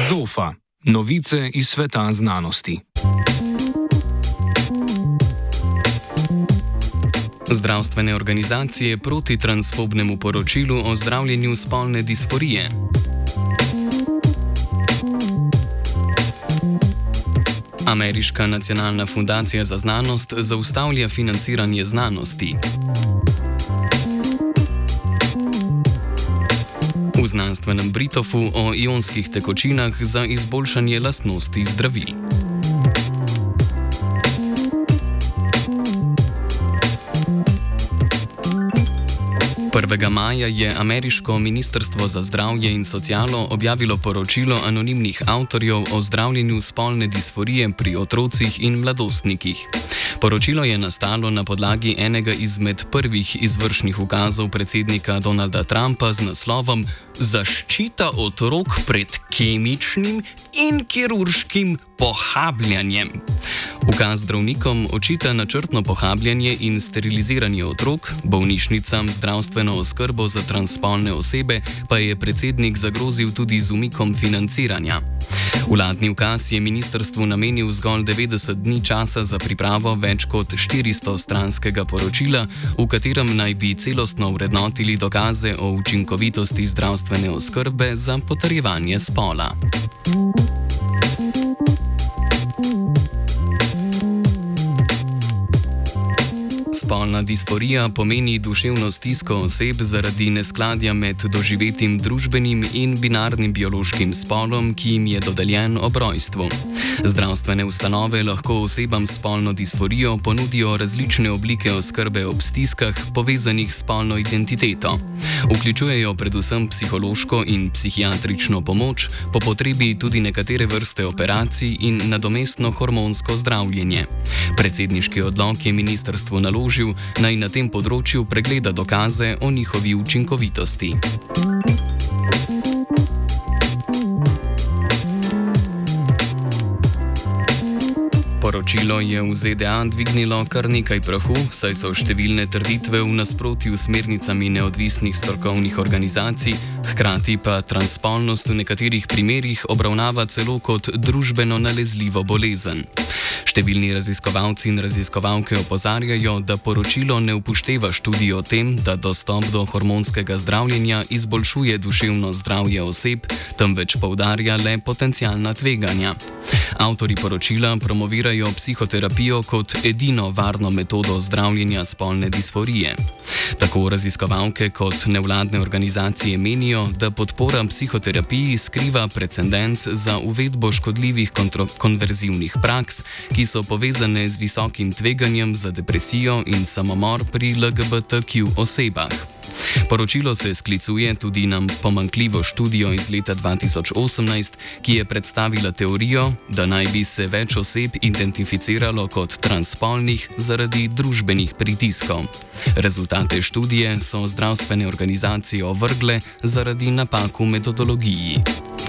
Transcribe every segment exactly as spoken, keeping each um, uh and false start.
Zofa. Novice iz sveta znanosti. Zdravstvene organizacije proti transfobnemu poročilu o zdravljenju spolne disforije. Ameriška nacionalna fundacija za znanost zaustavlja financiranje znanosti. V znanstvenem Britofu o ionskih tekočinah za izboljšanje lastnosti zdravil. prvega maja je ameriško ministrstvo za zdravje in socialo objavilo poročilo anonimnih avtorjev o zdravljenju spolne disforije pri otrocih in mladostnikih. Poročilo je nastalo na podlagi enega izmed prvih izvršnih ukazov predsednika Donalda Trumpa z naslovom Zaščita otrok pred kemičnim in kirurškim pohabljanjem. Ukaz zdravnikom očita načrtno pohabljanje in steriliziranje otrok, bolnišnicam zdravstveno oskrbo za transspolne osebe pa je predsednik zagrozil tudi z umikom financiranja. Vladni ukaz je ministrstvu namenil zgolj devetdeset dni časa za pripravo več kot štiristo stranskega poročila, v katerem naj bi celostno vrednotili dokaze o učinkovitosti zdravstvene oskrbe za potrjevanje spola. Spolna disforija pomeni duševno stisko oseb zaradi neskladja med doživetim družbenim in binarnim biološkim spolom, ki jim je dodeljen ob rojstvu. Zdravstvene ustanove lahko osebam s spolno disforijo ponudijo različne oblike oskrbe ob stiskah, povezanih s spolno identiteto. Vključujejo predvsem psihološko in psihiatrično pomoč, po potrebi tudi nekatere vrste operacij in nadomestno hormonsko zdravljenje. Predsedniški odlok je ministrstvu naložil, naj na tem področju pregleda dokaze o njihovi učinkovitosti. Poročilo je v Z D A dvignilo kar nekaj prahu, saj so številne trditve v nasprotju s smernicami neodvisnih strokovnih organizacij, hkrati pa transspolnost v nekaterih primerih obravnava celo kot družbeno nalezljivo bolezen. Številni raziskovalci in raziskovalke opozarjajo, da poročilo ne upošteva študij o tem, da dostop do hormonskega zdravljenja izboljšuje duševno zdravje oseb, temveč poudarja le potencialna tveganja. Avtorji poročila promovirajo psihoterapijo kot edino varno metodo zdravljenja spolne disforije. Tako raziskovalke kot nevladne organizacije menijo, da podpora psihoterapiji skriva precedens za uvedbo škodljivih kontro- konverzivnih praks, ki so povezane z visokim tveganjem za depresijo in samomor pri L G B T Q osebah. Poročilo se sklicuje tudi na pomanjkljivo študijo iz leta dva tisoč osemnajst, ki je predstavila teorijo, da naj bi se več oseb identificiralo kot transspolnih zaradi družbenih pritiskov. Rezultate študije so zdravstvene organizacije ovrgle zaradi napak v metodologiji.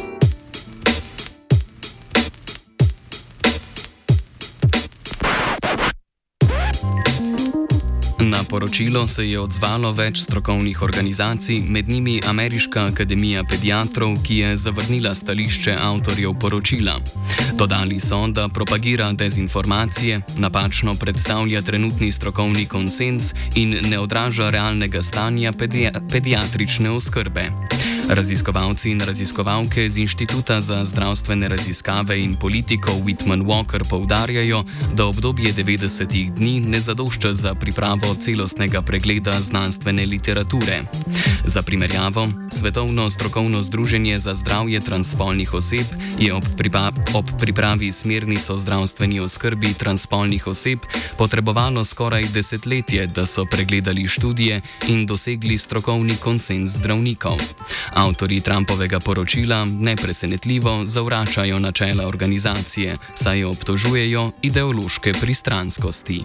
Na poročilo se je odzvalo več strokovnih organizacij, med njimi Ameriška akademija pediatrov, ki je zavrnila stališče avtorjev poročila. Dodali so, da propagira dezinformacije, napačno predstavlja trenutni strokovni konsenz in ne odraža realnega stanja pedi- pediatrične oskrbe. Raziskovalci in raziskovalke z Inštituta za zdravstvene raziskave in politiko Whitman Walker poudarjajo, da obdobje devetdesetih dni ne zadošča za pripravo celostnega pregleda znanstvene literature. Za primerjavo, Svetovno strokovno združenje za zdravje transspolnih oseb je ob, pripa- ob pripravi smernic o zdravstveni oskrbi transspolnih oseb potrebovalo skoraj desetletje, da so pregledali študije in dosegli strokovni konsenz zdravnikov. Avtorji Trumpovega poročila nepresenetljivo zavračajo načela organizacije, saj jo obtožujejo ideološke pristranskosti.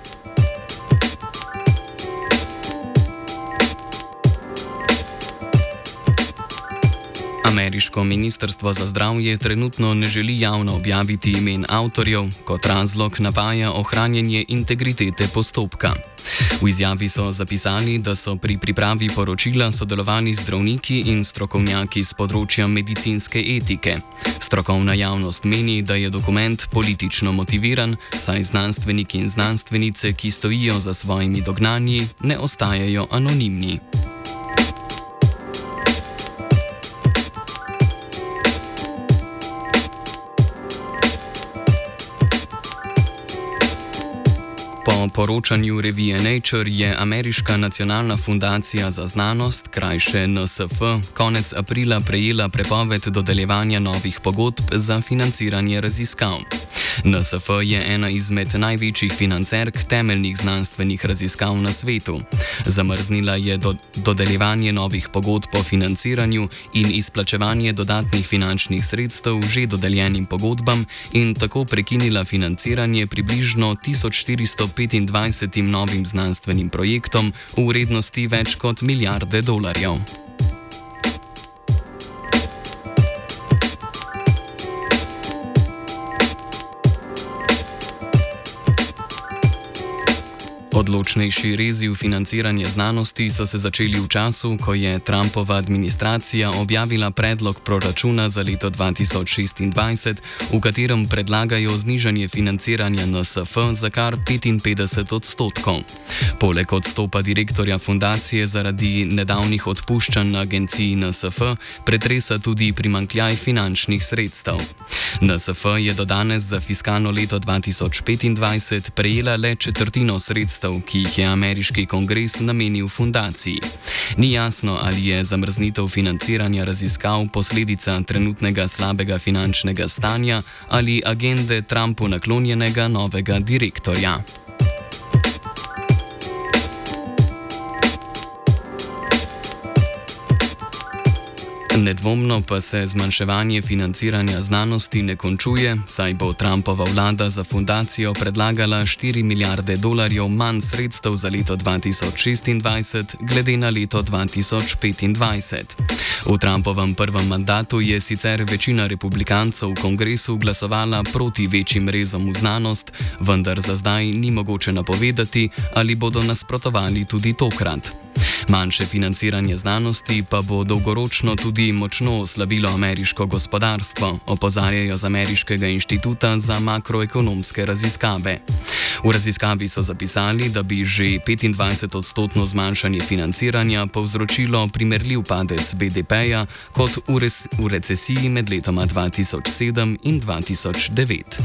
Ameriško ministrstvo za zdravje trenutno ne želi javno objaviti imen avtorjev, kot razlog navaja ohranjanje integritete postopka. V izjavi so zapisali, da so pri pripravi poročila sodelovali zdravniki in strokovnjaki z področja medicinske etike. Strokovna javnost meni, da je dokument politično motiviran, saj znanstveniki in znanstvenice, ki stojijo za svojimi dognanji, ne ostajajo anonimni. Po poročanju revije Nature je Ameriška nacionalna fundacija za znanost, krajše N S F, konec aprila prejela prepoved dodeljevanja novih pogodb za financiranje raziskav. N S F je ena izmed največjih financerk temeljnih znanstvenih raziskav na svetu. Zamrznila je do, dodeljevanje novih pogodb o financiranju in izplačevanje dodatnih finančnih sredstev že dodeljenim pogodbam in tako prekinila financiranje približno tisoč štiristo petindvajset novim znanstvenim projektom v vrednosti več kot milijarde dolarjev. Odločnejši rezi v financiranje znanosti so se začeli v času, ko je Trumpova administracija objavila predlog proračuna za leto dva tisoč šestindvajset, v katerem predlagajo znižanje financiranja N S F za kar petinpetdeset odstotkov. Poleg odstopa direktorja fundacije zaradi nedavnih odpuščanj na agenciji N S F pretresa tudi primanjkljaj finančnih sredstev. N S F je do danes za fiskalno leto dva tisoč petindvajset prejela le četrtino sredstev, ki jih je ameriški kongres namenil fundaciji. Ni jasno, ali je zamrznitev financiranja raziskav posledica trenutnega slabega finančnega stanja ali agende Trumpu naklonjenega novega direktorja. Nedvomno pa se zmanjševanje financiranja znanosti ne končuje, saj bo Trumpova vlada za fundacijo predlagala štiri milijarde dolarjev manj sredstev za leto dva tisoč šestindvajset glede na leto dva tisoč petindvajset. V Trumpovem prvem mandatu je sicer večina republikancev v kongresu glasovala proti večjim rezom v znanost, vendar za zdaj ni mogoče napovedati, ali bodo nasprotovali tudi tokrat. Manjše financiranje znanosti pa bo dolgoročno tudi močno oslabilo ameriško gospodarstvo, opozarjajo z Ameriškega inštituta za makroekonomske raziskave. V raziskavi so zapisali, da bi že petindvajset odstotno zmanjšanje financiranja povzročilo primerljiv padec B D P-ja kot v, res, v recesiji med letoma dva tisoč sedem in dva tisoč devet.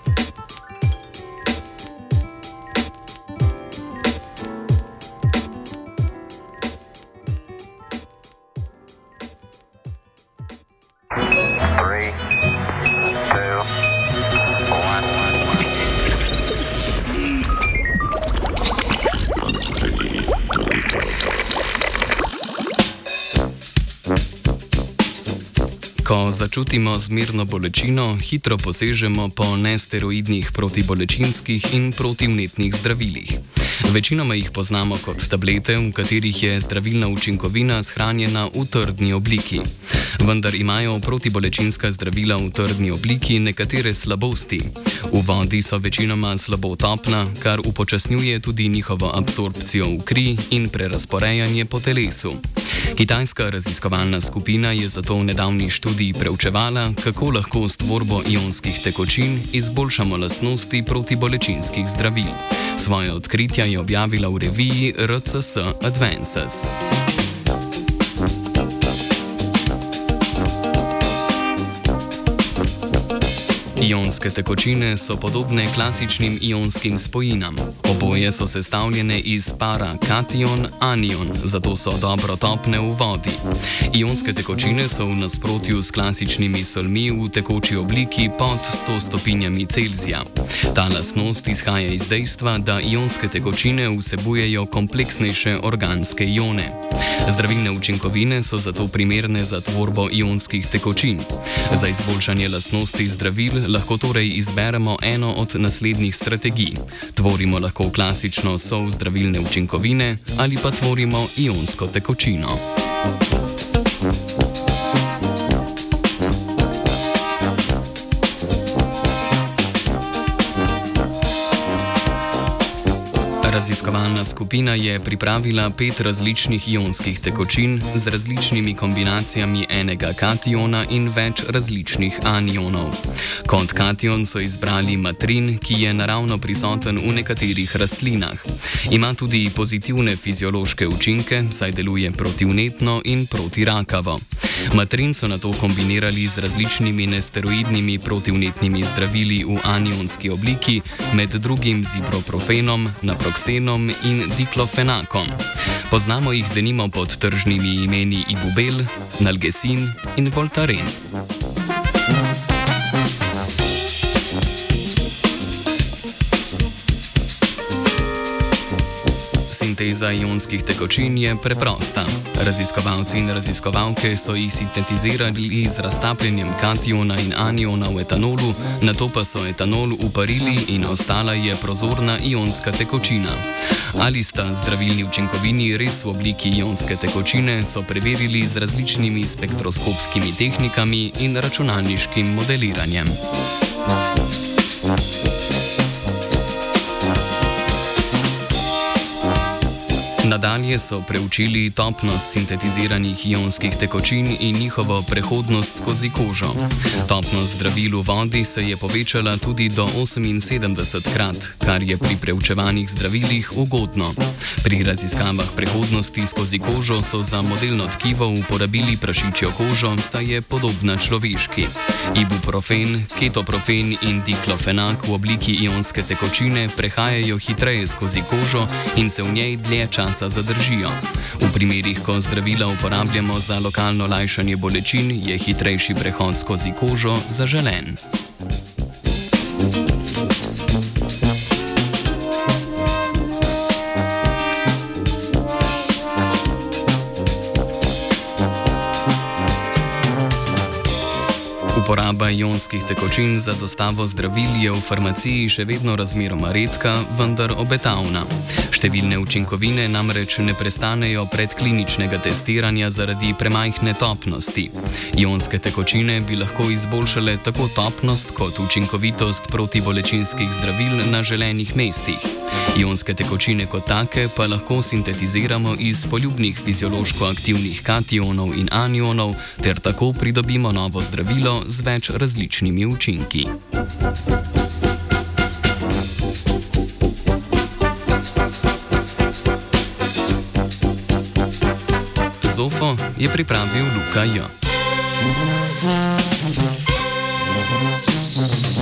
Ko začutimo zmerno bolečino, hitro posežemo po nesteroidnih protibolečinskih in protivnetnih zdravilih. Večinoma jih poznamo kot tablete, v katerih je zdravilna učinkovina shranjena v trdni obliki. Vendar imajo protibolečinska zdravila v trdni obliki nekatere slabosti. V vodi so večinoma slabo topna, kar upočasnjuje tudi njihovo absorpcijo v kri in prerazporejanje po telesu. Kitajska raziskovalna skupina je zato v nedavni študiji preučevala, kako lahko s tvorbo ionskih tekočin izboljšamo lastnosti protibolečinskih zdravil. Svoje odkritja je objavila v reviji R C S Advances. Ionske tekočine so podobne klasičnim ionskim spojinam. Oboje so sestavljene iz para kation-anion, zato so dobro topne v vodi. Ionske tekočine so v nasprotju s klasičnimi solmi v tekoči obliki pod sto stopinjami Celzija. Ta lastnost izhaja iz dejstva, da ionske tekočine vsebujejo kompleksnejše organske ione. Zdravilne učinkovine so zato primerne za tvorbo ionskih tekočin. Za izboljšanje lastnosti zdravil lahko torej izberemo eno od naslednjih strategij. Tvorimo lahko klasično sol zdravilne učinkovine ali pa tvorimo ionsko tekočino. Raziskovalna skupina je pripravila pet različnih ionskih tekočin z različnimi kombinacijami enega kationa in več različnih anionov. Kot kation so izbrali matrin, ki je naravno prisoten v nekaterih rastlinah. Ima tudi pozitivne fiziološke učinke, saj deluje protivnetno in protirakavo. Matrin so nato kombinirali z različnimi nesteroidnimi protivnetnimi zdravili v anionski obliki, med drugim z ibuprofenom, naproxenom in diklofenakom. Poznamo jih denimo pod tržnimi imeni Ibubel, Nalgesin in Voltaren. Sinteza ionskih tekočin je preprosta. Raziskovalci in raziskovalke so jih sintetizirali z raztapljanjem kationa in aniona v etanolu, nato pa so etanol uparili in ostala je prozorna ionska tekočina. Ali sta zdravilni učinkovini res v obliki ionske tekočine, so preverili z različnimi spektroskopskimi tehnikami in računalniškim modeliranjem. Nadalje so preučili topnost sintetiziranih ionskih tekočin in njihovo prehodnost skozi kožo. Topnost zdravil v vodi se je povečala tudi do oseminsedemdesetkrat, kar je pri preučevanih zdravilih ugodno. Pri raziskavah prehodnosti skozi kožo so za modelno tkivo uporabili prašičjo kožo, saj je podobna človeški. Ibuprofen, ketoprofen in diklofenak v obliki ionske tekočine prehajajo hitreje skozi kožo in se v njej dlje časa zadržijo. V primerih, ko zdravila uporabljamo za lokalno lajšanje bolečin, je hitrejši prehod skozi kožo zaželen. Uporaba ionskih tekočin za dostavo zdravil je v farmaciji še vedno razmeroma redka, vendar obetavna. Številne učinkovine namreč ne prestanejo predkliničnega testiranja zaradi premajhne topnosti. Ionske tekočine bi lahko izboljšale tako topnost kot učinkovitost protibolečinskih zdravil na želenih mestih. Ionske tekočine kot take pa lahko sintetiziramo iz poljubnih fiziološko aktivnih kationov in anionov ter tako pridobimo novo zdravilo z več različnimi učinki. Zofo je pripravil Luka J.